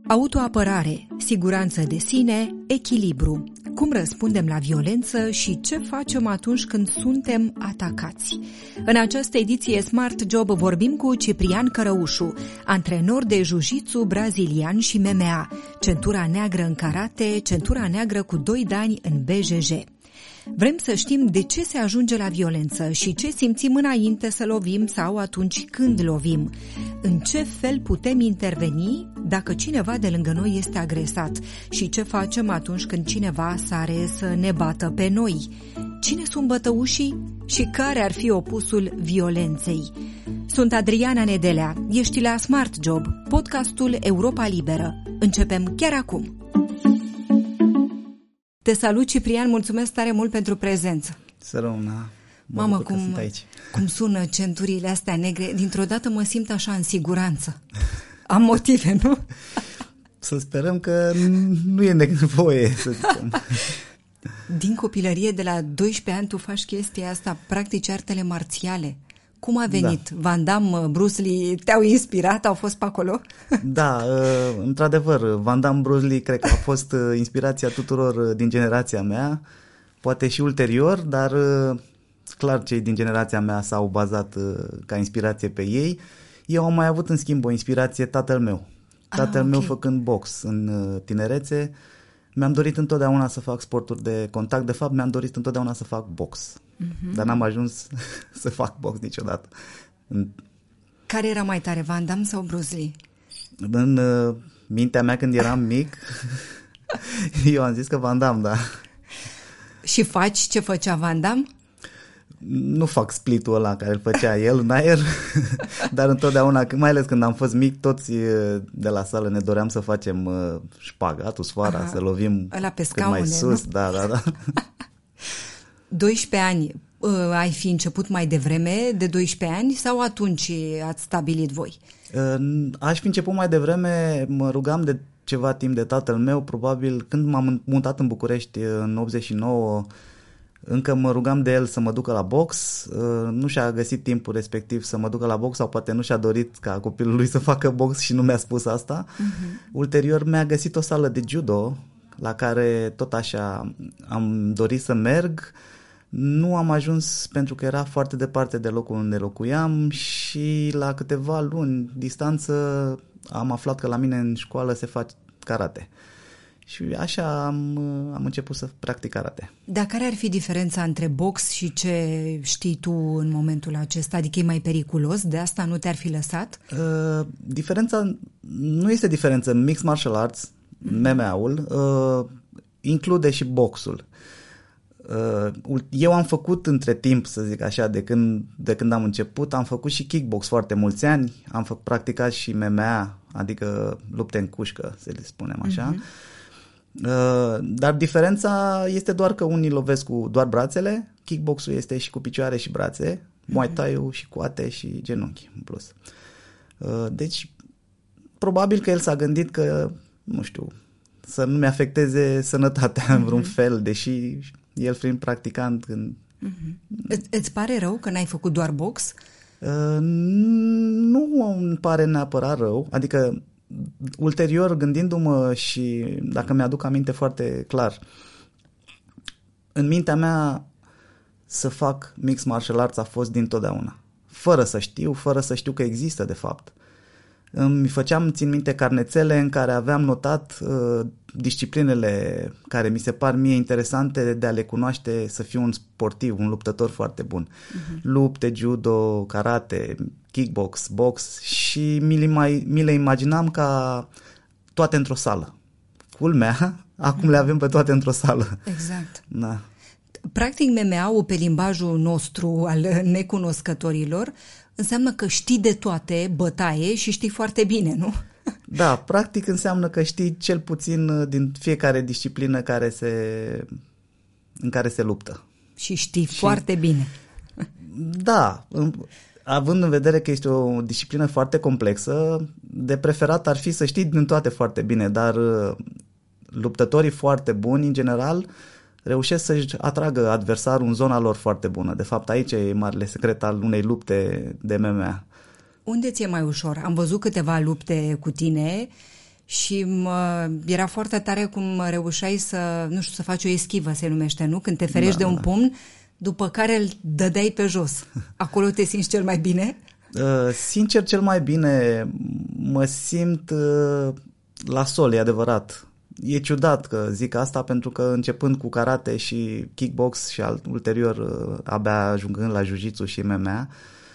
Autoapărare, siguranță de sine, echilibru. Cum răspundem la violență și ce facem atunci când suntem atacați? În această ediție Smart Job vorbim cu Ciprian Cărăușu, antrenor de jiu-jitsu brazilian și MMA, centura neagră în karate, centura neagră cu 2 dani în BJJ. Vrem să știm de ce se ajunge la violență și ce simțim înainte să lovim sau atunci când lovim. În ce fel putem interveni dacă cineva de lângă noi este agresat și ce facem atunci când cineva sare să ne bată pe noi. Cine sunt bătăușii și care ar fi opusul violenței? Sunt Adriana Nedelea, ești la Smart Job, podcastul Europa Liberă. Începem chiar acum! Te salut, Ciprian, mulțumesc tare mult pentru prezență. Să rămână. Mamă, cum sună centurile astea negre, dintr-o dată mă simt așa în siguranță. Am motive, nu? Să sperăm că nu e nevoie, să zicem. Din copilărie, de la 12 ani, tu faci chestia asta, practici artele marțiale. Cum a venit? Da. Van Damme, Bruce Lee te-au inspirat? Au fost pe acolo? Da, într-adevăr, Van Damme, Bruce Lee cred că a fost inspirația tuturor din generația mea, poate și ulterior, dar clar cei din generația mea s-au bazat ca inspirație pe ei. Eu am mai avut în schimb o inspirație, tatăl meu. Tatăl meu făcând box în tinerețe. Mi-am dorit întotdeauna să fac sporturi de contact. De fapt, mi-am dorit întotdeauna să fac box. Dar n-am ajuns să fac box niciodată. Care era mai tare, Van Damme sau Bruce Lee? În mintea mea când eram mic, eu am zis că Van Damme, da. Și faci ce făcea Van Damme? Nu fac split-ul ăla care îl făcea el în aer, dar întotdeauna, mai ales când am fost mic, toți de la sală ne doream să facem șpagatul, sfoara, să lovim cât mai sus. Nu? Da. 12 ani, ai fi început mai devreme de 12 ani sau atunci ați stabilit voi? Aș fi început mai devreme, mă rugam de ceva timp de tatăl meu, probabil când m-am mutat în București în 89, încă mă rugam de el să mă ducă la box, nu și-a găsit timpul respectiv să mă ducă la box sau poate nu și-a dorit ca copilul lui să facă box și nu mi-a spus asta. Ulterior mi-a găsit o sală de judo la care tot așa am dorit să merg. Nu am ajuns pentru că era foarte departe de locul unde locuiam și la câteva luni distanță am aflat că la mine în școală se face karate. Și așa am început să practic karate. Dar care ar fi diferența între box și ce știi tu în momentul acesta? Adică e mai periculos? De asta nu te-ar fi lăsat? Diferența nu este diferență. Mixed Martial Arts, MMA-ul, include și boxul. Eu am făcut între timp, să zic așa, de când am început, am făcut și kickbox foarte mulți ani, am practicat și MMA, adică lupte în cușcă, să le spunem așa. Dar diferența este doar că unii lovesc cu doar brațele, kickboxul este și cu picioare și brațe, Muay Thai-ul și coate și genunchi în plus. Deci, probabil că el s-a gândit că, nu știu, să nu-mi afecteze sănătatea în vreun fel, deși el fiind practicant când... Îți pare rău că n-ai făcut doar box? Nu îmi pare neapărat rău, adică ulterior gândindu-mă și dacă mi-aduc aminte foarte clar, în mintea mea să fac mixed martial arts a fost dintotdeauna, fără să știu că există de fapt. Îmi făceam, țin minte, carnețele în care aveam notat disciplinele care mi se par mie interesante de a le cunoaște, să fiu un sportiv, un luptător foarte bun. Lupte, judo, karate, kickbox, box și mi le imaginam ca toate într-o sală. Culmea, acum le avem pe toate într-o sală. Exact. Da. Practic MMA-ul pe limbajul nostru al necunoscătorilor înseamnă că știi de toate bătaie și știi foarte bine, nu? Da, practic înseamnă că știi cel puțin din fiecare disciplină în care se luptă. Și știi foarte bine. Da, având în vedere că este o disciplină foarte complexă, de preferat ar fi să știi din toate foarte bine, dar luptătorii foarte buni, în general, reușesc să-și atragă adversarul în zona lor foarte bună. De fapt, aici e marele secret al unei lupte de MMA. Unde ți-e mai ușor? Am văzut câteva lupte cu tine și era foarte tare cum reușeai să, nu știu, să faci o eschivă, se numește, nu? Când te ferești de un pumn, după care îl dădeai pe jos. Acolo te simți cel mai bine? Sincer, cel mai bine mă simt la sol, e adevărat. E ciudat că zic asta pentru că începând cu karate și kickbox și ulterior abia ajungând la jiu-jitsu și MMA,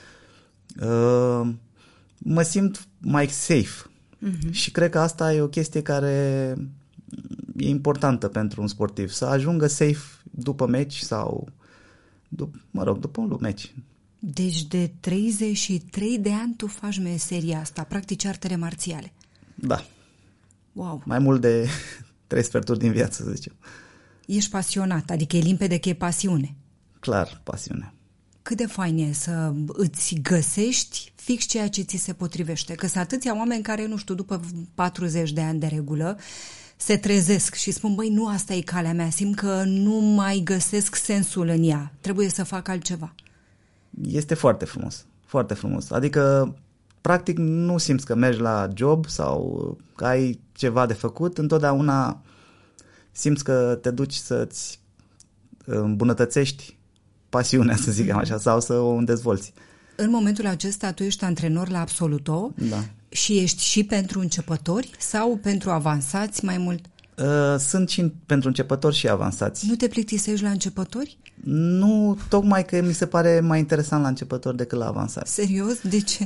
mă simt mai safe. Și cred că asta e o chestie care e importantă pentru un sportiv, să ajungă safe după meci sau după un meci. Deci de 33 de ani tu faci meseria asta, practici artele marțiale. Da. Wow. Mai mult de 3 sferturi din viață, să zicem. Ești pasionat, adică e limpede că e pasiune. Clar, pasiune. Cât de fain e să îți găsești fix ceea ce ți se potrivește. Că sunt atâția oameni care, nu știu, după 40 de ani de regulă, se trezesc și spun, băi, nu asta e calea mea, simt că nu mai găsesc sensul în ea, trebuie să fac altceva. Este foarte frumos, foarte frumos. Adică, practic, nu simți că mergi la job sau că ai ceva de făcut, întotdeauna simți că te duci să-ți îmbunătățești pasiunea, să zic așa, sau să o dezvolți. În momentul acesta tu ești antrenor la Absoluto, da. Și ești și pentru începători sau pentru avansați mai mult? Sunt și pentru începători și avansați. Nu te plictisești la începători? Nu, tocmai că mi se pare mai interesant la începători decât la avansați. Serios? De ce?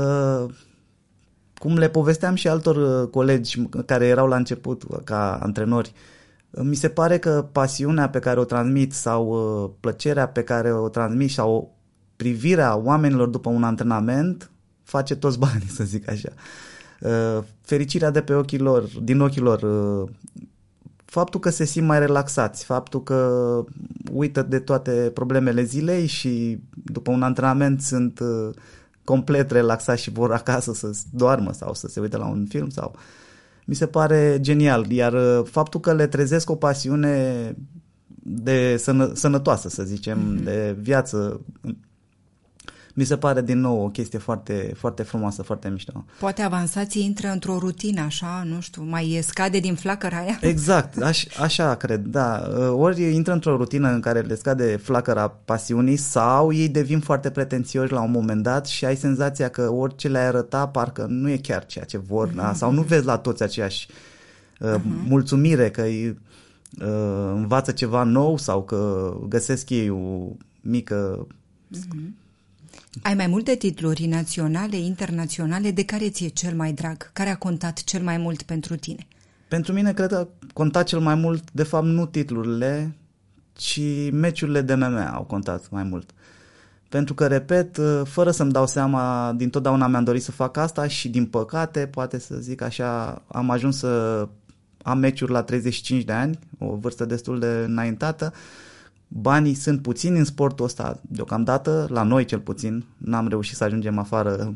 Cum le povesteam și altor colegi care erau la început ca antrenori, mi se pare că pasiunea pe care o transmit sau plăcerea pe care o transmit sau privirea oamenilor după un antrenament face toți banii, să zic așa. Fericirea de pe ochii lor, din ochii lor, faptul că se simt mai relaxați, faptul că uită de toate problemele zilei și după un antrenament sunt complet relaxați și vor acasă să doarmă sau să se uite la un film sau... Mi se pare genial, iar faptul că le trezesc o pasiune de sănătoasă, să zicem, de viață, mi se pare din nou o chestie foarte, foarte frumoasă, foarte mișto. Poate avansații intră într-o rutină, așa, nu știu, mai scade din flacăra aia? Exact, așa cred, da. Ori intră într-o rutină în care le scade flacăra pasiunii sau ei devin foarte pretențioși la un moment dat și ai senzația că orice le-ai arăta parcă nu e chiar ceea ce vor, da? Sau nu vezi la toți aceeași mulțumire că îi învață ceva nou sau că găsesc ei o mică... Ai mai multe titluri naționale, internaționale, de care ți-e cel mai drag? Care a contat cel mai mult pentru tine? Pentru mine cred că a contat cel mai mult, de fapt, nu titlurile, ci meciurile de MMA au contat mai mult. Pentru că, repet, fără să-mi dau seama, dintotdeauna mi-am dorit să fac asta și, din păcate, poate să zic așa, am ajuns să am meciuri la 35 de ani, o vârstă destul de înaintată. Banii sunt puțini în sportul ăsta deocamdată, la noi cel puțin, n-am reușit să ajungem afară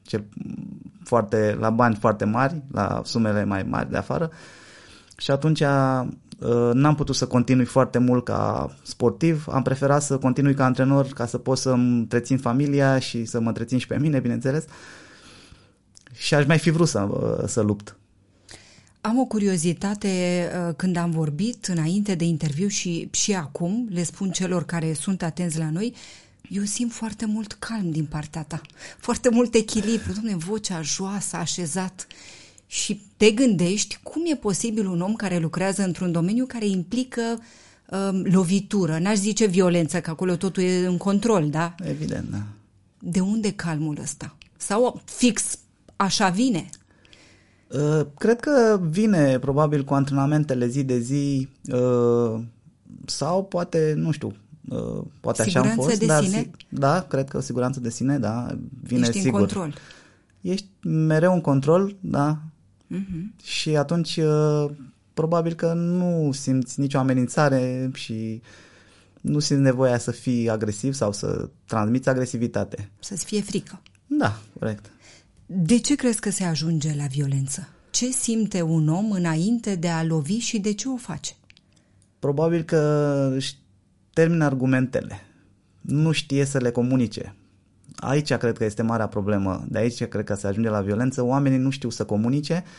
la bani foarte mari, la sumele mai mari de afară și atunci n-am putut să continui foarte mult ca sportiv, am preferat să continui ca antrenor ca să pot să-mi întrețin familia și să mă întrețin și pe mine, bineînțeles, și aș mai fi vrut să lupt. Am o curiozitate când am vorbit înainte de interviu și acum, le spun celor care sunt atenți la noi, eu simt foarte mult calm din partea ta, foarte mult echilibru, Doamne, vocea joasă, așezat și te gândești cum e posibil un om care lucrează într-un domeniu care implică lovitură, n-aș zice violență, că acolo totul e în control, da? Evident, da. De unde calmul ăsta? Sau fix așa vine? Cred că vine probabil cu antrenamentele zi de zi sau poate, nu știu, poate siguranță așa am fost. De sine? Da, cred că siguranță de sine, da, vine Ești sigur. în control. Ești mereu în control, da, și atunci probabil că nu simți nicio amenințare și nu simți nevoia să fii agresiv sau să transmiți agresivitate. Să-ți fie frică. Da, corect. De ce crezi că se ajunge la violență? Ce simte un om înainte de a lovi și de ce o face? Probabil că își termină argumentele. Nu știe să le comunice. Aici cred că este marea problemă. De aici cred că se ajunge la violență. Oamenii nu știu să comunice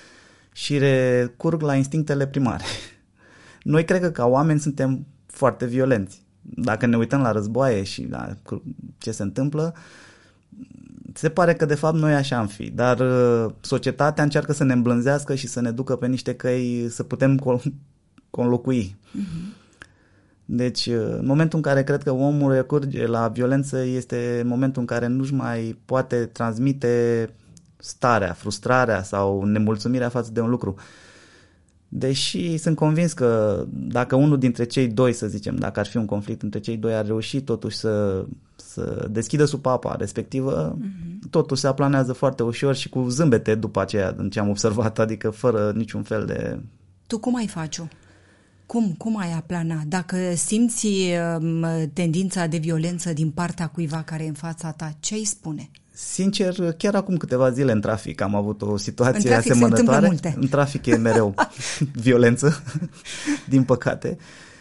și recurg la instinctele primare. Noi cred că ca oameni suntem foarte violenți. Dacă ne uităm la războaie și la ce se întâmplă, se pare că de fapt noi așa am fi, dar societatea încearcă să ne îmblânzească și să ne ducă pe niște căi să putem conlocui. Deci, în momentul în care cred că omul recurge la violență este momentul în care nu-și mai poate transmite starea, frustrarea sau nemulțumirea față de un lucru. Deși sunt convins că dacă unul dintre cei doi, să zicem, dacă ar fi un conflict între cei doi, ar reuși totuși să deschidă supapa respectivă, totuși se aplanează foarte ușor și cu zâmbete după aceea, în ce am observat, adică fără niciun fel de... Tu cum ai face-o? Cum ai aplana? Dacă simți tendința de violență din partea cuiva care e în fața ta, ce îi spune? Sincer, chiar acum câteva zile în trafic am avut o situație asemănătoare. Se întâmplă multe. În trafic e mereu violență, din păcate.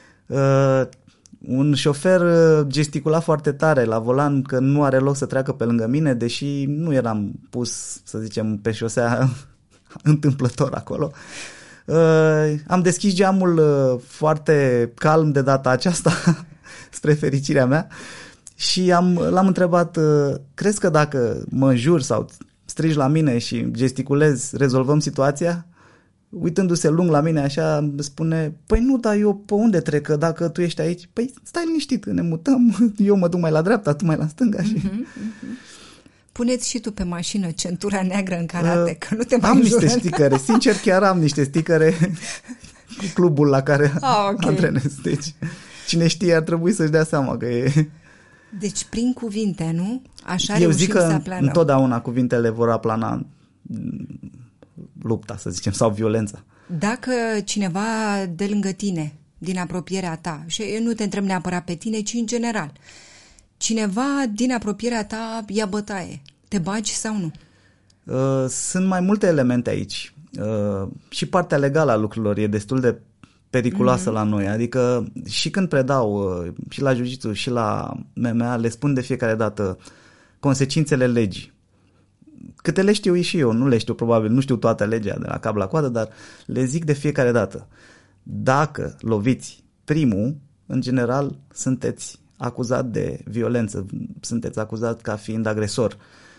Un șofer gesticula foarte tare la volan că nu are loc să treacă pe lângă mine, deși nu eram pus, să zicem, pe șosea întâmplător acolo. Am deschis geamul foarte calm de data aceasta, spre fericirea mea, și l-am întrebat, crezi că dacă mă înjuri sau strigi la mine și gesticulez, rezolvăm situația? Uitându-se lung la mine așa, îmi spune, păi nu, dar eu pe unde trec, că dacă tu ești aici? Păi stai liniștit, ne mutăm, eu mă duc mai la dreapta, tu mai la stânga. Puneți și tu pe mașină centura neagră în karate, că nu te mai am înjură. niște sticăre, sincer chiar am niște sticăre cu clubul la care antrenez. Deci cine știe ar trebui să-și dea seama că e... Deci prin cuvinte, nu? Așa eu zic că aplanăm. Întotdeauna cuvintele vor aplana lupta, să zicem, sau violența. Dacă cineva de lângă tine, din apropierea ta, și eu nu te întreb neapărat pe tine, ci în general, cineva din apropierea ta ia bătaie, te bagi sau nu? Sunt mai multe elemente aici. Și partea legală a lucrurilor e destul de periculoasă la noi. Adică și când predau și la jiu-jitsu și la MMA, le spun de fiecare dată consecințele legii. Câte le știu și eu, nu le știu probabil, nu știu toată legea de la cap la coadă, dar le zic de fiecare dată. Dacă loviți primul, în general sunteți acuzat de violență, sunteți acuzat ca fiind agresor.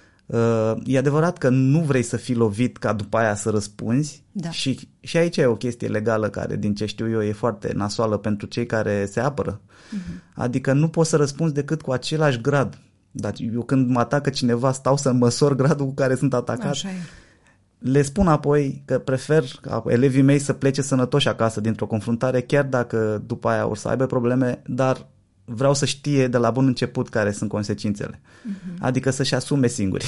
E adevărat că nu vrei să fii lovit ca după aia să răspunzi, da. Și aici e o chestie legală care, din ce știu eu, e foarte nasoală pentru cei care se apără. Adică nu poți să răspunzi decât cu același grad. Dar eu când mă atacă cineva stau să măsor gradul cu care sunt atacat. Așa e. Le spun apoi că prefer ca elevii mei să plece sănătoși acasă dintr-o confruntare, chiar dacă după aia or să aibă probleme, dar vreau să știe de la bun început care sunt consecințele. Adică să-și asume singuri.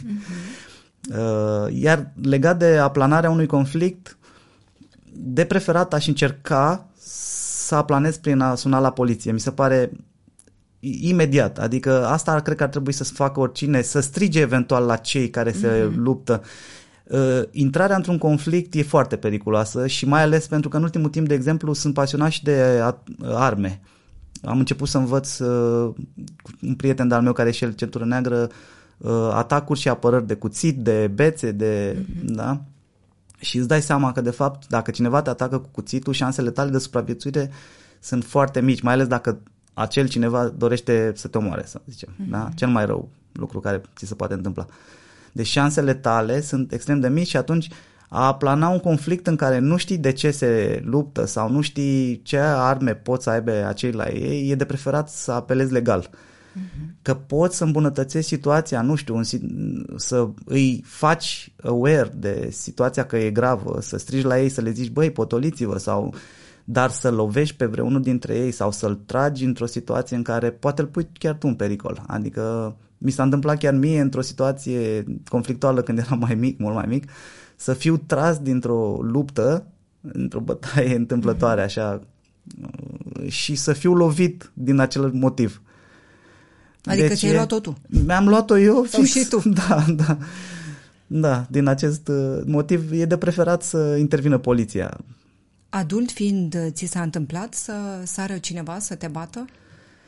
Iar legat de aplanarea unui conflict, de preferat aș încerca să aplanez prin a suna la poliție. Mi se pare imediat. Adică asta cred că ar trebui să facă oricine, să strige eventual la cei care se luptă. Intrarea într-un conflict e foarte periculoasă și mai ales pentru că în ultimul timp, de exemplu, sunt pasionat și de arme. Am început să învăț un prieten de-al meu care e și el centură neagră, atacuri și apărări de cuțit, de bețe, da? Și îți dai seama că de fapt dacă cineva te atacă cu cuțitul, șansele tale de supraviețuire sunt foarte mici, mai ales dacă acel cineva dorește să te omoare, să zicem, da? Cel mai rău lucru care ți se poate întâmpla. Deci șansele tale sunt extrem de mici și atunci a plana un conflict în care nu știi de ce se luptă sau nu știi ce arme pot să aibă acei la ei, e de preferat să apelezi legal. Că poți să îmbunătățești situația, nu știu, să îi faci aware de situația că e gravă, să strigi la ei, să le zici, băi, potoliți-vă, sau dar să lovești pe vreunul dintre ei sau să-l tragi într-o situație în care poate îl pui chiar tu în pericol. Adică mi s-a întâmplat chiar mie într-o situație conflictuală când eram mai mic, mult mai mic, să fiu tras dintr-o luptă, într-o bătaie întâmplătoare așa, și să fiu lovit din acel motiv. Adică deci ți-ai luat-o tu? Mi-am luat-o eu sau și tu? Da, din acest motiv e de preferat să intervină poliția. Adult fiind, ți s-a întâmplat să sară cineva să te bată?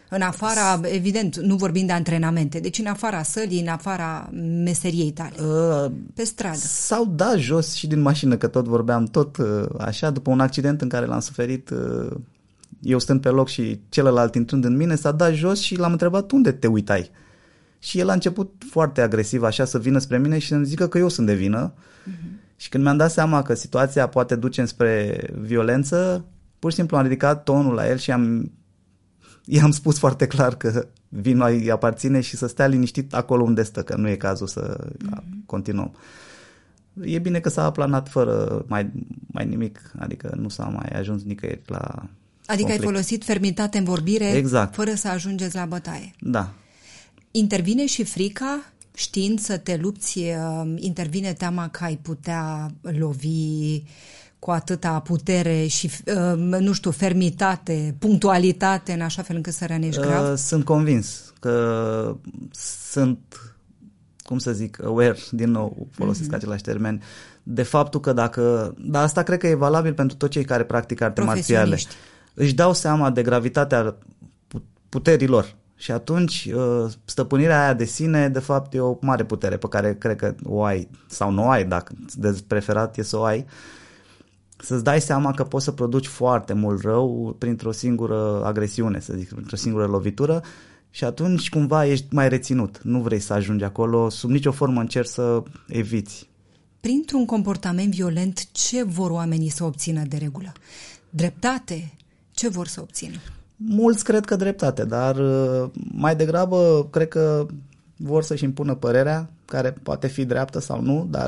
În afara, evident, nu vorbim de antrenamente, deci în afara sălii, în afara meseriei tale, pe stradă. S-au dat jos și din mașină, că tot vorbeam, tot așa, după un accident în care l-am suferit, eu stând pe loc și celălalt intrând în mine, s-a dat jos și l-am întrebat unde te uitai. Și el a început foarte agresiv așa să vină spre mine și să-mi zică că eu sunt de vină. Și când mi-am dat seama că situația poate duce spre violență, pur și simplu am ridicat tonul la el și i-am spus foarte clar că vinul îi aparține și să stea liniștit acolo unde stă, că nu e cazul să continuăm. E bine că s-a aplanat fără mai nimic, adică nu s-a mai ajuns nicăieri la Adică conflict. ai folosit fermitate în vorbire, exact, fără să ajungeți la bătaie. Da. Intervine și frica, știind să te lupți, intervine teama că ai putea lovi cu atâta putere și, nu știu, fermitate, punctualitate, în așa fel încât să rănești grav? Sunt convins că sunt, cum să zic, aware, din nou folosesc același termen, de faptul că dar asta cred că e valabil pentru toți cei care practică arte marțiale, își dau seama de gravitatea puterilor. Și atunci stăpânirea aia de sine, de fapt, e o mare putere pe care cred că o ai, sau nu o ai, dacă de preferat e să o ai, să-ți dai seama că poți să produci foarte mult rău printr-o singură agresiune, să zic, printr-o singură lovitură, și atunci cumva ești mai reținut. Nu vrei să ajungi acolo, sub nicio formă încerci să eviți. Printr-un comportament violent, ce vor oamenii să obțină de regulă? Dreptate? Ce vor să obțină? Mulți cred că dreptate, dar mai degrabă cred că vor să-și impună părerea, care poate fi dreaptă sau nu, dar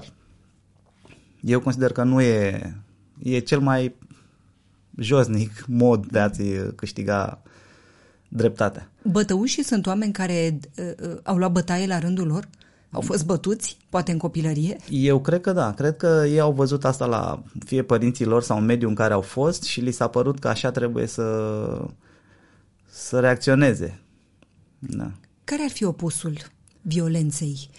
eu consider că nu e cel mai josnic mod de a-ți câștiga dreptatea. Bătăușii sunt oameni care au luat bătaie la rândul lor? Au fost bătuți, poate în copilărie? Eu cred că da. Cred că ei au văzut asta la fie părinții lor sau în mediul în care au fost și li s-a părut că așa trebuie să reacționeze. Da. Care ar fi opusul violenței?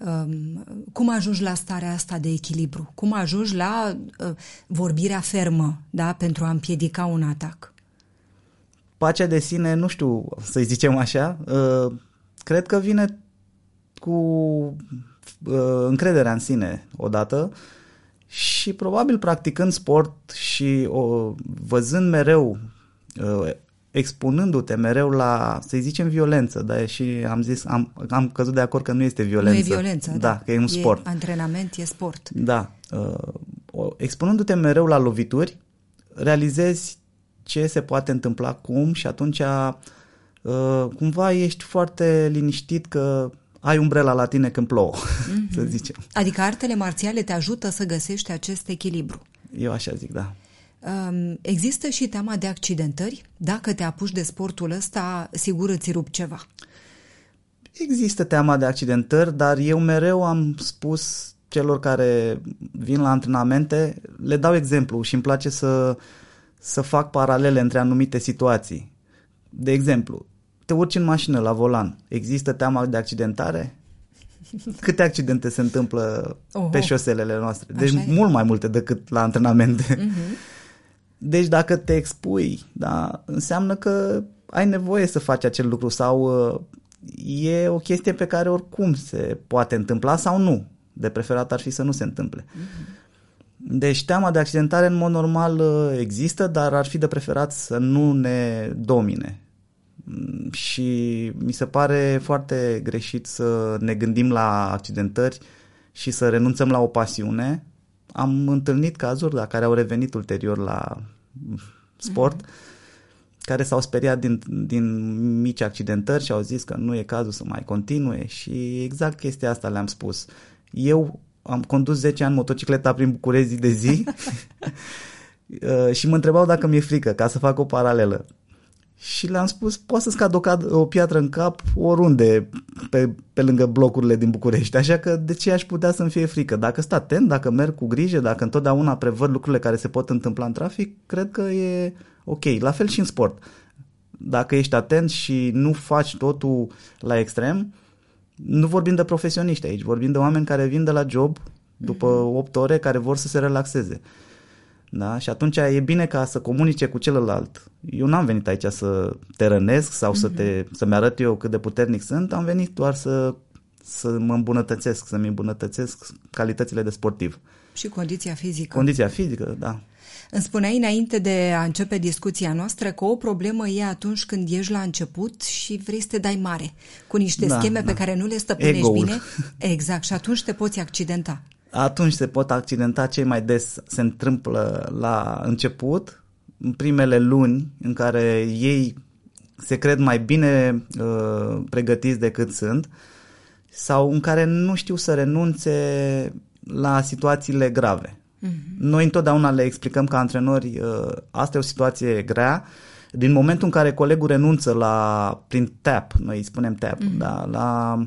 Cum ajungi la starea asta de echilibru? Cum ajungi la vorbirea fermă, da, pentru a împiedica un atac? Pacea de sine, nu știu să-i zicem așa, cred că vine cu încrederea în sine odată și probabil practicând sport și văzând mereu, expunându-te mereu la, să-i zicem, violență, dar și am zis, am căzut de acord că nu este violență. Nu e violență, da, că e un sport. Antrenament, e sport. Da. Expunându-te mereu la lovituri, realizezi ce se poate întâmpla cum și atunci cumva ești foarte liniștit că ai umbrela la tine când plouă, să zicem. Adică artele marțiale te ajută să găsești acest echilibru. Eu așa zic, da. Există și teama de accidentări? Dacă te apuci de sportul ăsta, sigur îți rup ceva. Există teama de accidentări, dar eu mereu am spus celor care vin la antrenamente, le dau exemplu și îmi place să fac paralele între anumite situații. De exemplu, te urci în mașină la volan, există teama de accidentare? Câte accidente se întâmplă pe șoselele noastre? Deci mult mai multe decât la antrenamente. Deci dacă te expui, da, înseamnă că ai nevoie să faci acel lucru sau e o chestie pe care oricum se poate întâmpla sau nu. De preferat ar fi să nu se întâmple. Deci teama de accidentare în mod normal există, dar ar fi de preferat să nu ne domine. Și mi se pare foarte greșit să ne gândim la accidentări și să renunțăm la o pasiune. Am întâlnit cazuri care au revenit ulterior la sport, care s-au speriat din mici accidentări și au zis că nu e cazul să mai continue și exact chestia asta le-am spus. Eu am condus 10 ani motocicleta prin București zi de zi și mă întrebau dacă mi-e frică, ca să fac o paralelă. Și le-am spus, poate să-ți cad o piatră în cap oriunde pe lângă blocurile din București. Așa că de ce aș putea să-mi fie frică? Dacă sunt atent, dacă merg cu grijă, dacă întotdeauna prevăd lucrurile care se pot întâmpla în trafic, cred că e ok. La fel și în sport. Dacă ești atent și nu faci totul la extrem, nu vorbim de profesioniști aici, vorbim de oameni care vin de la job după 8 ore, care vor să se relaxeze. Da? Și atunci e bine ca să comunice cu celălalt. Eu n-am venit aici să te rănesc sau să-mi arăt eu cât de puternic sunt, am venit doar să mă îmbunătățesc, să-mi îmbunătățesc calitățile de sportiv. Și condiția fizică. Condiția fizică, da. Îmi spuneai înainte de a începe discuția noastră că o problemă e atunci când ești la început și vrei să te dai mare, cu niște scheme pe care nu le stăpânești Ego-ul. bine. Exact, și atunci te poți accidenta. Atunci se pot accidenta, cei mai des se întâmplă la început, în primele luni în care ei se cred mai bine pregătiți decât sunt sau în care nu știu să renunțe la situațiile grave. Noi întotdeauna le explicăm ca antrenori, asta e o situație grea. Din momentul în care colegul renunță prin tap, noi îi spunem tap, da, la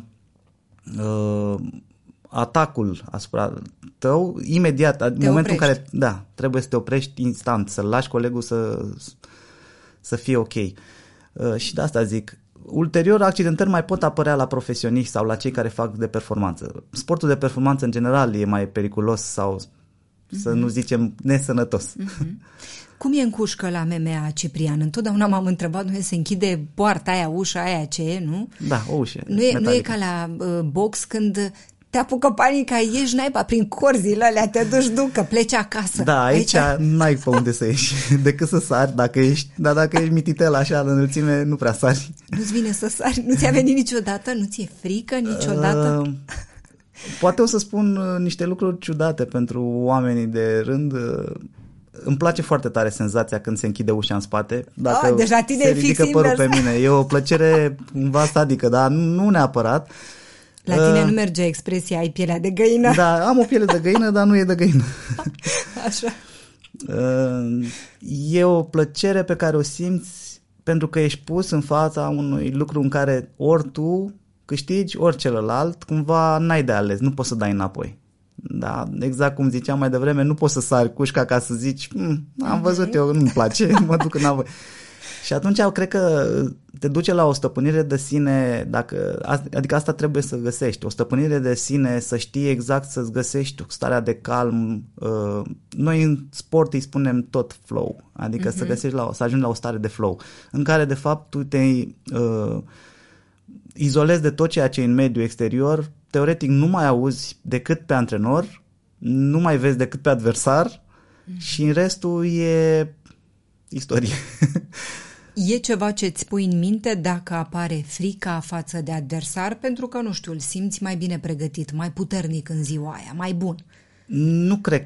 atacul asupra tău, imediat, în momentul în care trebuie să te oprești instant, să lași colegul să fie ok. Și de asta zic, ulterior accidentări mai pot apărea la profesioniști sau la cei care fac de performanță. Sportul de performanță în general e mai periculos sau să nu zicem nesănătos. Cum e în cușcă la MMA, Ciprian? Întotdeauna m-am întrebat, nu se închide poarta aia, ușa aia, ce e, nu? Da, o ușă. Nu e ca la box când te apucă panica, ieși naiba prin corzile alea, te duci, că pleci acasă. Da, aici n-ai pe unde să ieși, decât să sari dacă ești, dar dacă ești mititel așa în înălțime, nu prea sari. Nu-ți vine să sari? Nu ți-a venit niciodată? Nu ți-e frică niciodată? Poate o să spun niște lucruri ciudate pentru oamenii de rând. Îmi place foarte tare senzația când se închide ușa în spate. Dacă deja tine se ridică părul pe mine. E o plăcere cumva sadică, dar nu neapărat. La tine nu merge expresia ai pielea de găină? Da, am o piele de găină, dar nu e de găină. Așa. E o plăcere pe care o simți pentru că ești pus în fața unui lucru în care ori tu câștigi, ori celălalt, cumva n-ai de ales, nu poți să dai înapoi. Da, exact cum ziceam mai devreme, nu poți să sari cușca ca să zici am văzut eu, nu-mi place, mă duc înapoi. Și atunci cred că te duce la o stăpânire de sine, adică asta trebuie să găsești, o stăpânire de sine, să știi exact, să-ți găsești starea de calm. Noi în sport îi spunem tot flow, adică să găsești să ajungi la o stare de flow, în care de fapt tu te izolezi de tot ceea ce e în mediul exterior, teoretic nu mai auzi decât pe antrenor, nu mai vezi decât pe adversar și în restul e istorie. E ceva ce îți pui în minte dacă apare frica față de adversar, pentru că, nu știu, îl simți mai bine pregătit, mai puternic în ziua aia, mai bun? Nu cred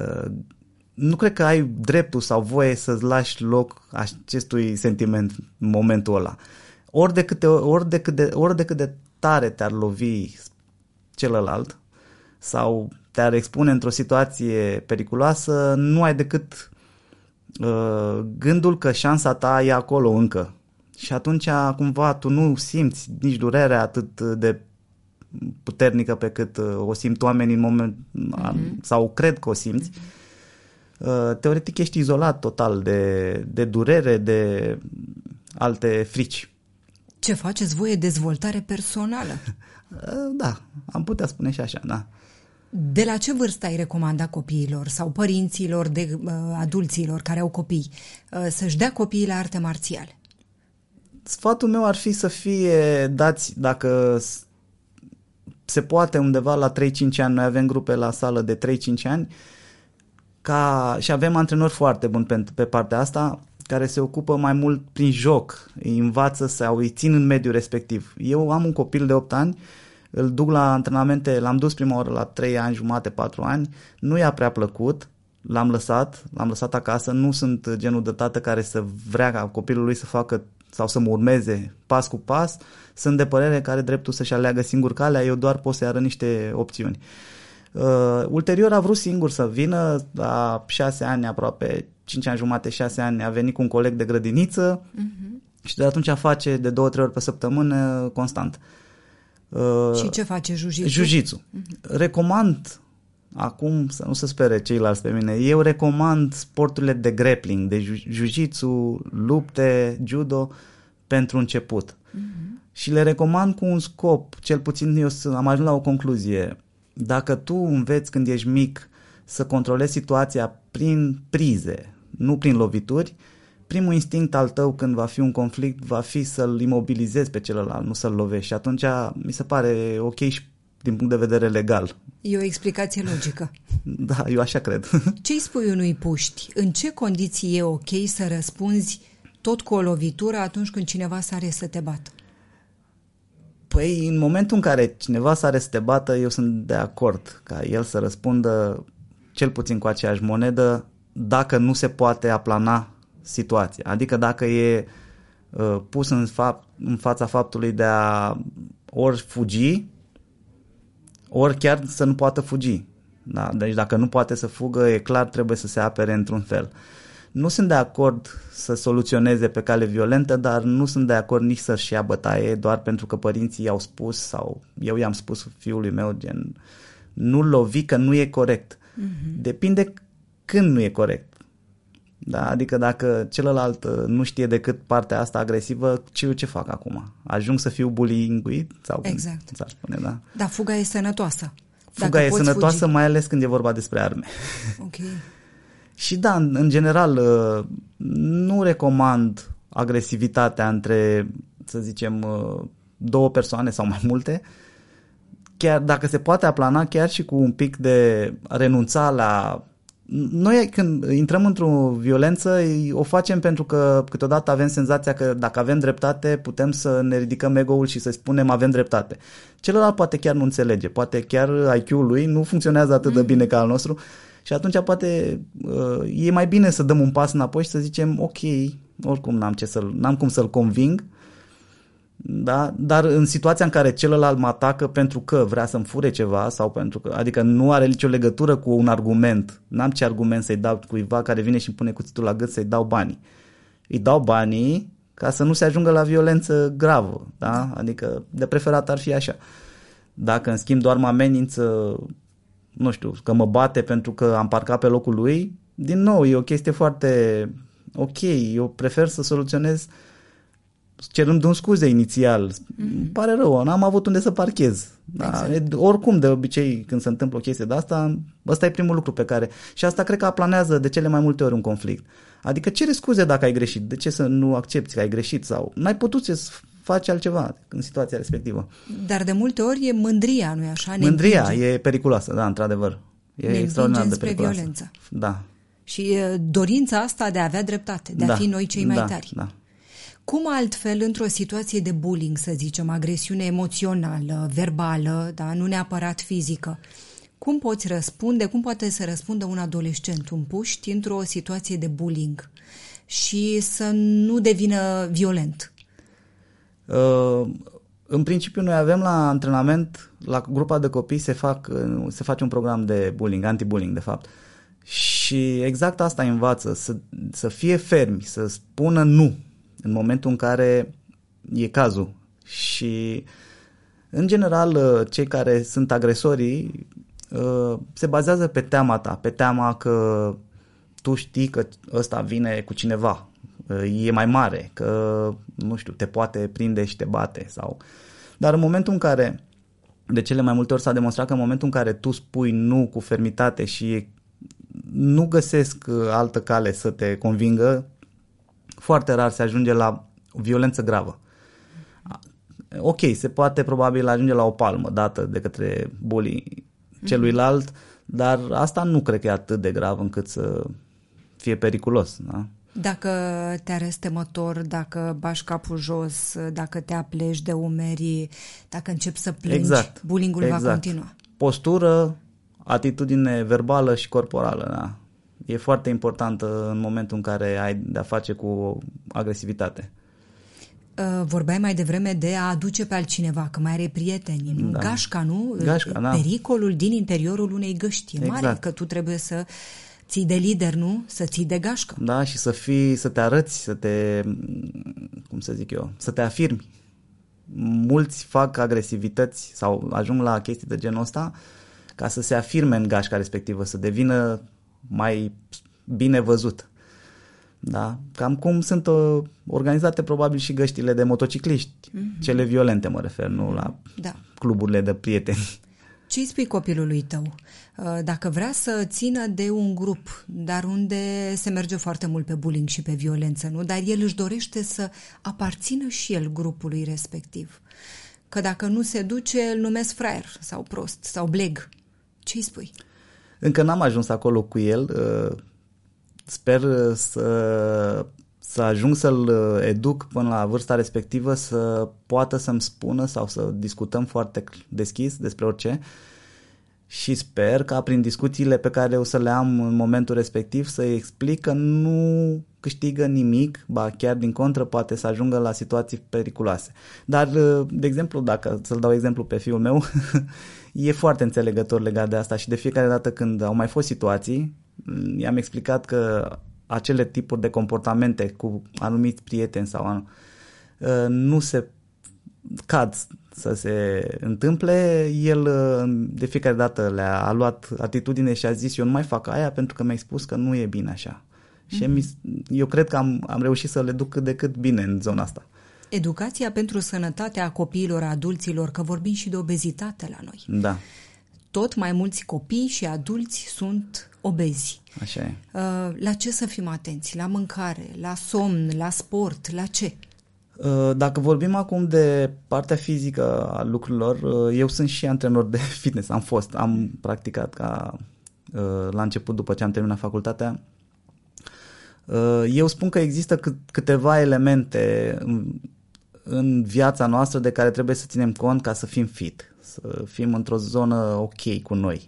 că ai dreptul sau voie să-ți lași loc acestui sentiment în momentul ăla. Ori de cât de tare te-ar lovi celălalt sau te-ar expune într-o situație periculoasă, nu ai decât gândul că șansa ta e acolo încă. Și atunci cumva tu nu simți nici durerea atât de puternică pe cât o simt oamenii în moment sau cred că o simți. Teoretic ești izolat total de durere, de alte frici. Ce faceți voi e dezvoltare personală? Da, am putea spune și așa, da. De la ce vârstă ai recomanda copiilor sau părinților, adulților care au copii, să-și dea copiii la arte marțiale? Sfatul meu ar fi să fie dați, dacă se poate, undeva la 3-5 ani. Noi avem grupe la sală de 3-5 ani și avem antrenori foarte buni pe partea asta, care se ocupă mai mult prin joc, îi învață sau îi țin în mediul respectiv. Eu am un copil de 8 ani, îl duc la antrenamente, l-am dus prima oară la 3 ani jumate, 4 ani, nu i-a prea plăcut, l-am lăsat acasă, nu sunt genul de tată care să vrea ca copilul lui să facă sau să mă urmeze pas cu pas, sunt de părere că are dreptul să-și aleagă singur calea, eu doar pot să-i arăt niște opțiuni. Ulterior a vrut singur să vină, la 6 ani aproape, 5 ani jumate, 6 ani, a venit cu un coleg de grădiniță și de atunci face de 2-3 ori pe săptămână constant. Și ce face jiu-jitsu? Jiu-jitsu. Recomand, acum să nu se spere ceilalți pe mine, eu recomand sporturile de grappling, de jiu-jitsu, lupte, judo pentru început. Și le recomand cu un scop, cel puțin eu am ajuns la o concluzie. Dacă tu înveți când ești mic să controlezi situația prin prize, nu prin lovituri. Primul instinct al tău când va fi un conflict va fi să-l imobilizezi pe celălalt, nu să-l lovești. Și atunci mi se pare ok și din punct de vedere legal. E o explicație logică. Da, eu așa cred. Ce-i spui unui puști? În ce condiții e ok să răspunzi tot cu o lovitură atunci când cineva sare să te bată? Păi, în momentul în care cineva sare să te bată, eu sunt de acord ca el să răspundă cel puțin cu aceeași monedă, dacă nu se poate aplana situația. Adică dacă e pus în fața faptului de a ori fugi, ori chiar să nu poată fugi. Da? Deci dacă nu poate să fugă, e clar, trebuie să se apere într-un fel. Nu sunt de acord să soluționeze pe cale violentă, dar nu sunt de acord nici să-și ia bătaie doar pentru că părinții i-au spus sau eu i-am spus fiului meu, gen, nu-l lovi că nu e corect. Mm-hmm. Depinde când nu e corect. Da? Adică dacă celălalt nu știe decât partea asta agresivă, ce fac acum? Ajung să fiu bullyinguit? Sau exact. S-ar spune, da? Dar fuga e sănătoasă. Fuga e sănătoasă, fugi, mai ales când e vorba despre arme. Ok. Și da, în general, nu recomand agresivitatea între, să zicem, două persoane sau mai multe. Chiar dacă se poate aplana, chiar și cu un pic de renunța la... Noi când intrăm într-o violență o facem pentru că câteodată avem senzația că dacă avem dreptate putem să ne ridicăm ego-ul și să spunem avem dreptate. Celălalt poate chiar nu înțelege, poate chiar IQ-ul lui nu funcționează atât de bine ca al nostru și atunci poate e mai bine să dăm un pas înapoi și să zicem ok, oricum n-am cum să-l conving. Da? Dar în situația în care celălalt mă atacă pentru că vrea să-mi fure ceva sau pentru că, adică nu are nicio legătură cu un argument, n-am ce argument să-i dau cuiva care vine și îmi pune cuțitul la gât să-i dau banii. Îi dau banii ca să nu se ajungă la violență gravă, da? Adică de preferat ar fi așa. Dacă în schimb doar mă amenință, nu știu, că mă bate pentru că am parcat pe locul lui, din nou e o chestie foarte ok, eu prefer să soluționez cerând un scuze inițial. Îmi pare rău, n-am avut unde să parchez. Da? Exact. Oricum, de obicei, când se întâmplă o chestie de asta, ăsta e primul lucru pe care... Și asta cred că aplanează de cele mai multe ori un conflict. Adică cere scuze dacă ai greșit. De ce să nu accepti că ai greșit? Sau n-ai putut să faci altceva în situația respectivă. Dar de multe ori e mândria, nu-i așa? Mândria e periculoasă, da, într-adevăr. E extraordinar de periculoasă. Violență. Da. Și dorința asta de a avea dreptate, de a fi noi cei mai tari. Da. Cum altfel, într-o situație de bullying, să zicem, agresiune emoțională, verbală, da, nu neapărat fizică, cum poți răspunde, cum poate să răspundă un adolescent, un puști, într-o situație de bullying și să nu devină violent? În principiu, noi avem la antrenament, la grupa de copii se face un program de bullying, anti-bullying, de fapt. Și exact asta învață, să fie fermi, să spună nu în momentul în care e cazul. Și, în general, cei care sunt agresorii se bazează pe teama ta, pe teama că tu știi că ăsta vine cu cineva, e mai mare, că, nu știu, te poate prinde și te bate. Dar în momentul în care, de cele mai multe ori s-a demonstrat că în momentul în care tu spui nu cu fermitate și nu găsesc altă cale să te convingă, foarte rar se ajunge la violență gravă. Ok, se poate probabil ajunge la o palmă dată de către bully celuilalt, dar asta nu cred că e atât de grav încât să fie periculos. Da? Dacă te arăți temător, dacă bași capul jos, dacă te apleci de umeri, dacă începi să plângi, bullying-ul va continua. Postură, atitudine verbală și corporală, da. E foarte importantă în momentul în care ai de-a face cu agresivitate. Vorbeai mai devreme de a aduce pe altcineva, că mai are prieteni. Da. Gașca, nu? Gașca, da. Pericolul din interiorul unei găști e mare, că tu trebuie să ții de lider, nu? Să ții de gașcă. Da, și să te arăți, să te afirmi. Mulți fac agresivități sau ajung la chestii de genul ăsta ca să se afirme în gașca respectivă, să devină mai bine văzut. Da? Cam cum sunt organizate probabil și găștile de motocicliști, cele violente mă refer, nu la cluburile de prieteni. Ce îi spui copilului tău? Dacă vrea să țină de un grup, dar unde se merge foarte mult pe bullying și pe violență, nu? Dar el își dorește să aparțină și el grupului respectiv. Că dacă nu se duce, îl numesc fraier sau prost sau bleg. Ce îi spui? Încă n-am ajuns acolo cu el. Sper să ajung să-l educ până la vârsta respectivă să poată să-mi spună sau să discutăm foarte deschis despre orice și sper ca prin discuțiile pe care o să le am în momentul respectiv să-i explic că nu câștigă nimic, ba chiar din contră poate să ajungă la situații periculoase. Dar, de exemplu, dacă să-l dau exemplu pe fiul meu, e foarte înțelegător legat de asta și de fiecare dată când au mai fost situații, i-am explicat că acele tipuri de comportamente cu anumiți prieteni sau nu se cad să se întâmple, el de fiecare dată a luat atitudine și a zis eu nu mai fac aia pentru că mi-ai spus că nu e bine așa. Și eu cred că am reușit să le duc cât de cât bine în zona asta. Educația pentru sănătatea copiilor, adulților, că vorbim și de obezitate la noi. Da. Tot mai mulți copii și adulți sunt obezi. Așa e. La ce să fim atenți? La mâncare, la somn, la sport, la ce? Dacă vorbim acum de partea fizică a lucrurilor, eu sunt și antrenor de fitness, am practicat la început după ce am terminat facultatea. Eu spun că există câteva elemente în viața noastră de care trebuie să ținem cont ca să fim fit, să fim într-o zonă ok cu noi.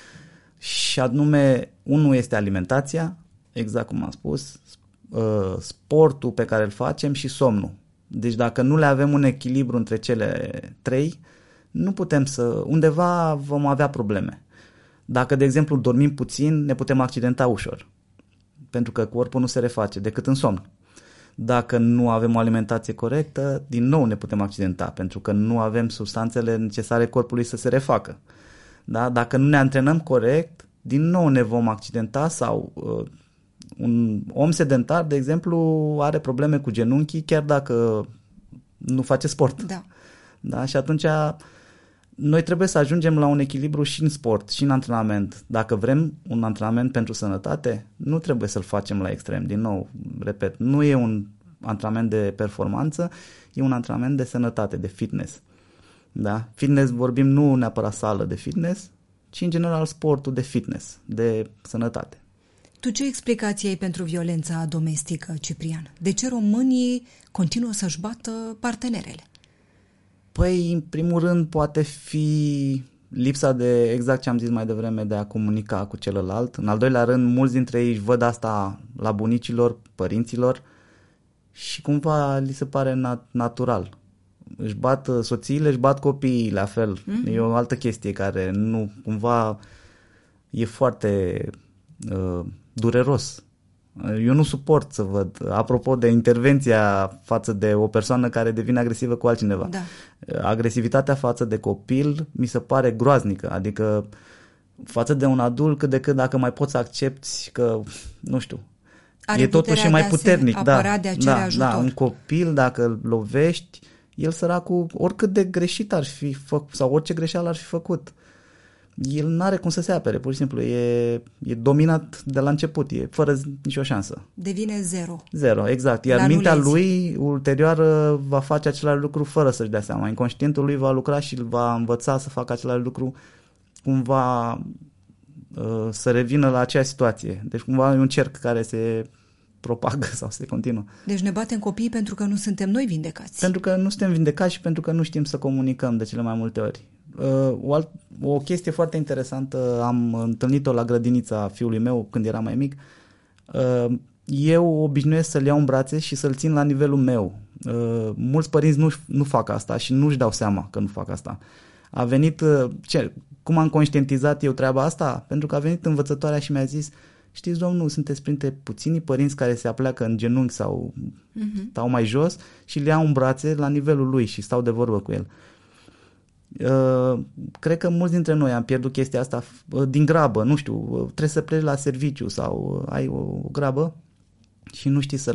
Și anume, unul este alimentația, exact cum am spus, sportul pe care îl facem și somnul. Deci dacă nu le avem un echilibru între cele trei, nu putem undeva vom avea probleme. Dacă, de exemplu, dormim puțin, ne putem accidenta ușor, pentru că corpul nu se reface decât în somn. Dacă nu avem o alimentație corectă, din nou ne putem accidenta, pentru că nu avem substanțele necesare corpului să se refacă. Da? Dacă nu ne antrenăm corect, din nou ne vom accidenta sau un om sedentar, de exemplu, are probleme cu genunchii chiar dacă nu face sport. Da. Da? Și atunci noi trebuie să ajungem la un echilibru și în sport și în antrenament. Dacă vrem un antrenament pentru sănătate, nu trebuie să-l facem la extrem. Din nou, repet, nu e un antrenament de performanță, e un antrenament de sănătate, de fitness. Da? Fitness vorbim nu neapărat sală de fitness, ci în general sportul de fitness, de sănătate. Tu ce explicație ai pentru violența domestică, Ciprian? De ce românii continuă să-și bată partenerele? Păi, în primul rând, poate fi lipsa de, exact ce am zis mai devreme, de a comunica cu celălalt. În al doilea rând, mulți dintre ei își văd asta la bunicilor, părinților și cumva li se pare natural. Își bat soțiile, își bat copiii la fel. Mm-hmm. E o altă chestie care nu, cumva, e foarte dureros. Eu nu suport să văd, apropo de intervenția față de o persoană care devine agresivă cu altcineva. Da. Agresivitatea față de copil mi se pare groaznică, adică față de un adult cât de cât dacă mai poți să accepti că, nu știu, are e totuși mai puternic. De ajutor. Da, un copil dacă îl lovești, el săracul, oricât de greșit ar fi făcut sau orice greșeală ar fi făcut, el nu are cum să se apere, pur și simplu e dominat de la început, e fără nicio șansă. Devine zero. Zero, exact. Iar mintea lui ulterior va face același lucru fără să-și dea seama. Inconștientul lui va lucra și îl va învăța să facă același lucru cumva să revină la aceeași situație. Deci cumva e un cerc care se propagă sau se continuă. Deci ne batem copiii pentru că nu suntem noi vindecați. Pentru că nu suntem vindecați și pentru că nu știm să comunicăm de cele mai multe ori. O chestie foarte interesantă, am întâlnit-o la grădinița fiului meu când era mai mic. Eu obișnuiesc să-l iau în brațe și să-l țin la nivelul meu. Mulți părinți nu fac asta și nu-și dau seama că nu fac asta. A venit, cum am conștientizat eu treaba asta? Pentru că a venit învățătoarea și mi-a zis: știți, domnul, sunteți printre puținii părinți care se apleacă în genunchi sau stau mai jos și le iau în brațe la nivelul lui și stau de vorbă cu el. Cred că mulți dintre noi am pierdut chestia asta din grabă, nu știu, trebuie să pleci la serviciu sau ai o grabă și nu știi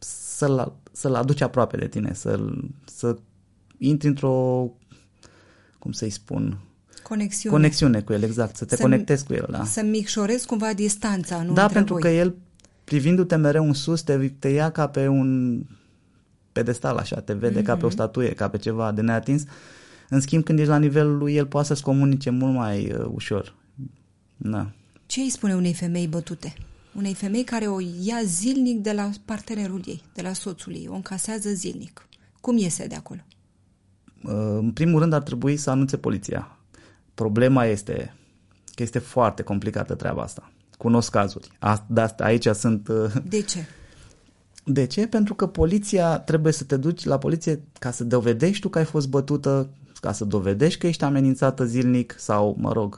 să-l aduci aproape de tine, să intri într-o cum să-i spun, conexiune cu el, exact, să te conectezi cu el. Da, să micșorezi cumva distanța, nu? Da, pentru că el, privindu-te mereu în sus, te ia ca pe un pedestal, așa, te vede ca pe o statuie, ca pe ceva de neatins. În schimb, când ești la nivelul lui, el poate să-ți comunice mult mai ușor. Da. Ce îi spune unei femei bătute? Unei femei care o ia zilnic de la partenerul ei, de la soțul ei, o încasează zilnic. Cum iese de acolo? În primul rând ar trebui să anunțe poliția. Problema este că este foarte complicată treaba asta. Cunosc cazuri. Aici sunt... De ce? De ce? Pentru că poliția, trebuie să te duci la poliție ca să dovedești tu că ai fost bătută, ca să dovedești că ești amenințată zilnic sau, mă rog.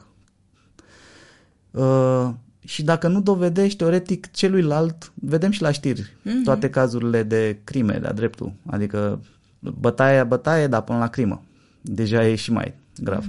Și dacă nu dovedești, teoretic, celuilalt, vedem și la știri, toate cazurile de crime, de-a dreptul. Adică bătaie, dar până la crimă. Deja e și mai grav.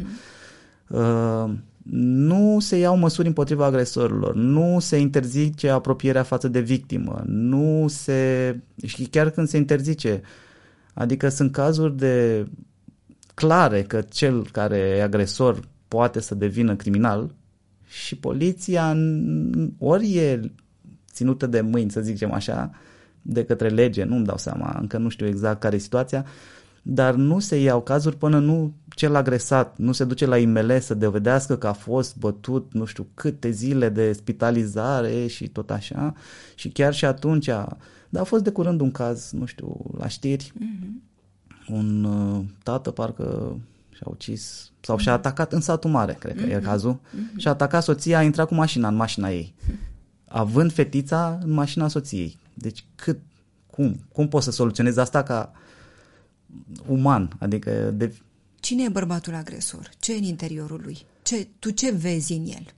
Nu se iau măsuri împotriva agresorilor, nu se interzice apropierea față de victimă, și chiar când se interzice, adică sunt cazuri de clare că cel care e agresor poate să devină criminal și poliția ori e ținută de mâini, să zicem așa, de către lege, nu-mi dau seama, încă nu știu exact care e situația, dar nu se iau cazuri până nu cel agresat nu se duce la IML să dovedească că a fost bătut nu știu câte zile de spitalizare și tot așa. Și chiar și atunci, dar a fost de curând un caz, nu știu, la știri, un tată parcă și-a ucis sau și-a atacat în satul mare, cred că e cazul, și-a atacat soția, a intrat cu mașina în mașina ei, având fetița în mașina soției. Deci cum poți să soluționezi asta ca uman? Adică Cine e bărbatul agresor? Ce e în interiorul lui? Tu ce vezi în el?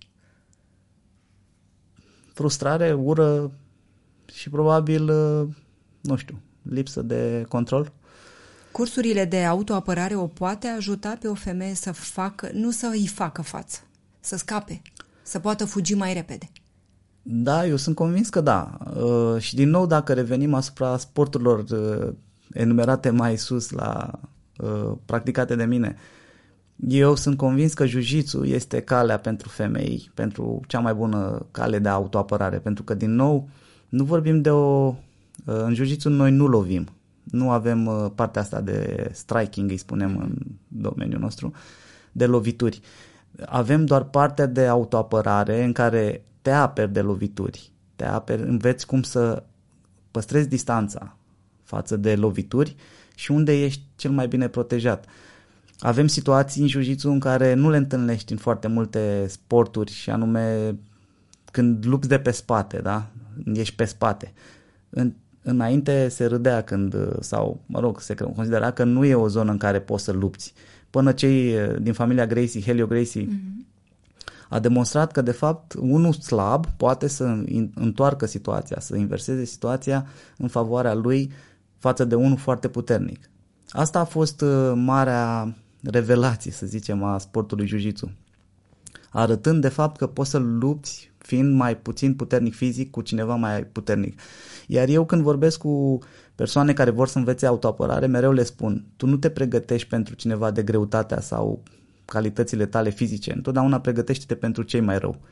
Frustrare, ură și probabil, nu știu, lipsă de control. Cursurile de autoapărare o poate ajuta pe o femeie să nu să îi facă față, să scape, să poată fugi mai repede. Da, eu sunt convins că da. Și din nou, dacă revenim asupra sporturilor enumerate mai sus practicate de mine, eu sunt convins că jiu-jitsu este calea pentru femei, pentru cea mai bună cale de autoapărare, pentru că din nou nu vorbim în jiu-jitsu noi nu lovim, nu avem partea asta de striking, îi spunem în domeniul nostru, de lovituri. Avem doar partea de autoapărare în care te aperi de lovituri, înveți cum să păstrezi distanța față de lovituri și unde ești cel mai bine protejat. Avem situații în jiu-jitsu în care nu le întâlnești în foarte multe sporturi, și anume când lupți de pe spate, da? Ești pe spate. Înainte se râdea sau mă rog, se considera că nu e o zonă în care poți să lupți. Până cei din familia Gracie, Helio Gracie, a demonstrat că de fapt unul slab poate să întoarcă situația, să inverseze situația în favoarea lui față de unul foarte puternic. Asta a fost marea revelație, să zicem, a sportului jiu-jitsu, arătând de fapt că poți să lupți fiind mai puțin puternic fizic cu cineva mai puternic. Iar eu când vorbesc cu persoane care vor să învețe autoapărare, mereu le spun, tu nu te pregătești pentru cineva de greutatea sau calitățile tale fizice, întotdeauna pregătește-te pentru cei mai rău.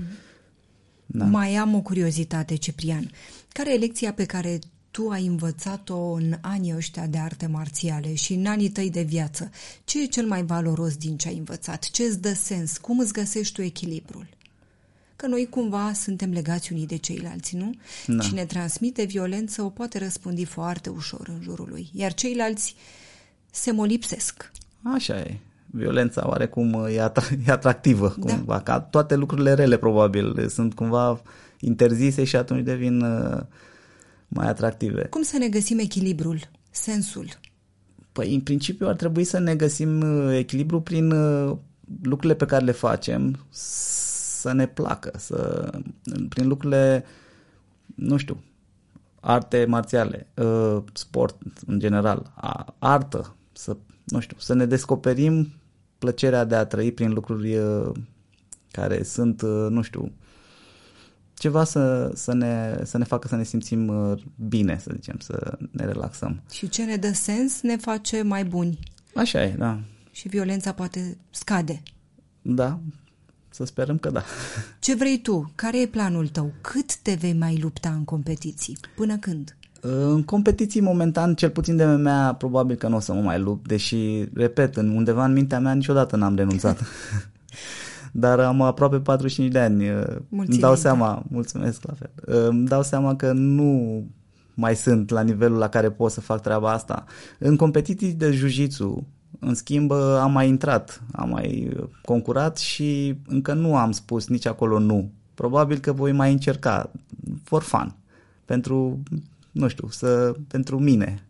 Da. Mai am o curiozitate, Ciprian. Care e lecția pe care tu ai învățat-o în anii ăștia de arte marțiale și în anii tăi de viață? Ce e cel mai valoros din ce ai învățat? Ce îți dă sens? Cum îți găsești tu echilibrul? Că noi cumva suntem legați unii de ceilalți, nu? Da. Cine transmite violență o poate răspândi foarte ușor în jurul lui, iar ceilalți se molipsesc. Așa e. Violența oarecum e atractivă, cumva, ca toate lucrurile rele probabil sunt cumva interzise și atunci devin mai atractive. Cum să ne găsim echilibrul, sensul? Păi, în principiu ar trebui să ne găsim echilibru prin lucrurile pe care le facem, să ne placă, prin lucrurile, nu știu, arte marțiale, sport în general, artă, să ne descoperim plăcerea de a trăi prin lucruri care sunt, nu știu, ceva să ne facă să ne simțim bine, să zicem, să ne relaxăm. Și ce ne dă sens ne face mai buni. Așa e, da. și violența poate scade. Da, să sperăm că da. Ce vrei tu? Care e planul tău? Cât te vei mai lupta în competiții? Până când? În competiții, momentan, cel puțin de MMA, probabil că nu o să mă mai lupt, deși, repet, undeva în mintea mea niciodată n-am renunțat. Dar am aproape 45 de ani. Îmi dau seama, mulțumesc la fel, îmi dau seama că nu mai sunt la nivelul la care pot să fac treaba asta. În competiții de jiu-jitsu, în schimb, am mai intrat, am mai concurat și încă nu am spus nici acolo nu. Probabil că voi mai încerca, for fun, pentru, nu știu, pentru mine.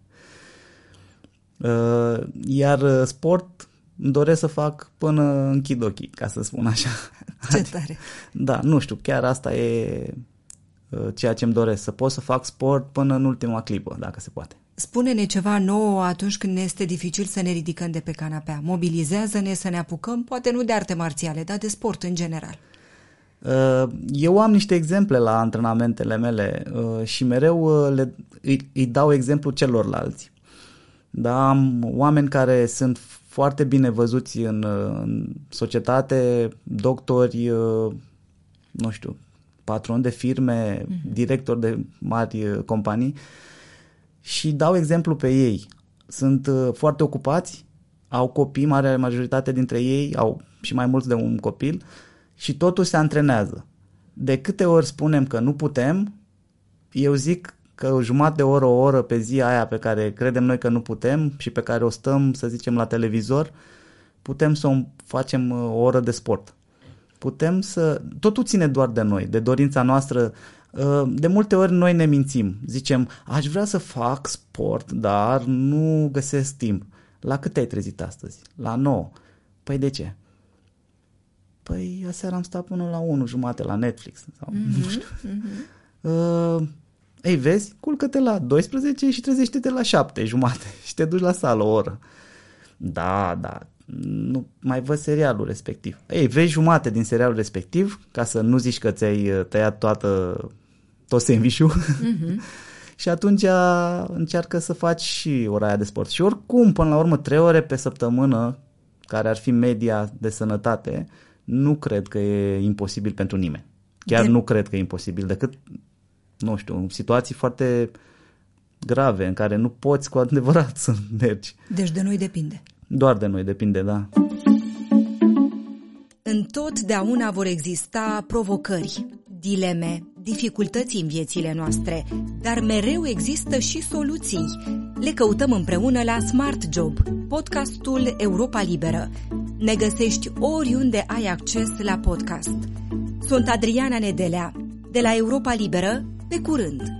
Iar sport îmi doresc să fac până închid ochii, ca să spun așa. Ce tare! Da, nu știu, chiar asta e ceea ce îmi doresc, să pot să fac sport până în ultima clipă, dacă se poate. Spune-ne ceva nou atunci când ne este dificil să ne ridicăm de pe canapea. Mobilizează-ne să ne apucăm, poate nu de arte marțiale, dar de sport în general. Eu am niște exemple la antrenamentele mele și mereu îi dau exemplu celorlalți. Da, am oameni care sunt foarte bine văzuți în societate, doctori, nu știu, patroni de firme, directori de mari companii și dau exemplu pe ei. Sunt foarte ocupați, au copii, marea majoritate dintre ei au și mai mulți de un copil și totuși se antrenează. De câte ori spunem că nu putem, eu zic că o jumătate de oră, o oră pe zi aia pe care credem noi că nu putem și pe care o stăm, să zicem, la televizor, putem să o facem o oră de sport. Putem să... Totul ține doar de noi, de dorința noastră. De multe ori noi ne mințim. Zicem, aș vrea să fac sport, dar nu găsesc timp. La cât te-ai trezit astăzi? La 9. Păi de ce? Păi aseară am stat până la 1:30 la Netflix. Sau, nu știu. Ei, vezi, culcă-te la 12 și trezește-te la 7:30 și te duci la sală o oră. Da, nu mai văd serialul respectiv. Ei, vezi jumate din serialul respectiv, ca să nu zici că ți-ai tăiat tot sandwich-ul și atunci încearcă să faci și ora aia de sport. Și oricum, până la urmă, 3 ore pe săptămână, care ar fi media de sănătate, nu cred că e imposibil pentru nimeni. Chiar nu cred că e imposibil, decât, nu știu, situații foarte grave în care nu poți cu adevărat să mergi. Deci de noi depinde. Doar de noi depinde, da. Întotdeauna vor exista provocări, dileme, dificultăți în viețile noastre, dar mereu există și soluții. Le căutăm împreună la Smart Job, podcastul Europa Liberă. Ne găsești oriunde ai acces la podcast. Sunt Adriana Nedelea, de la Europa Liberă, pe curând!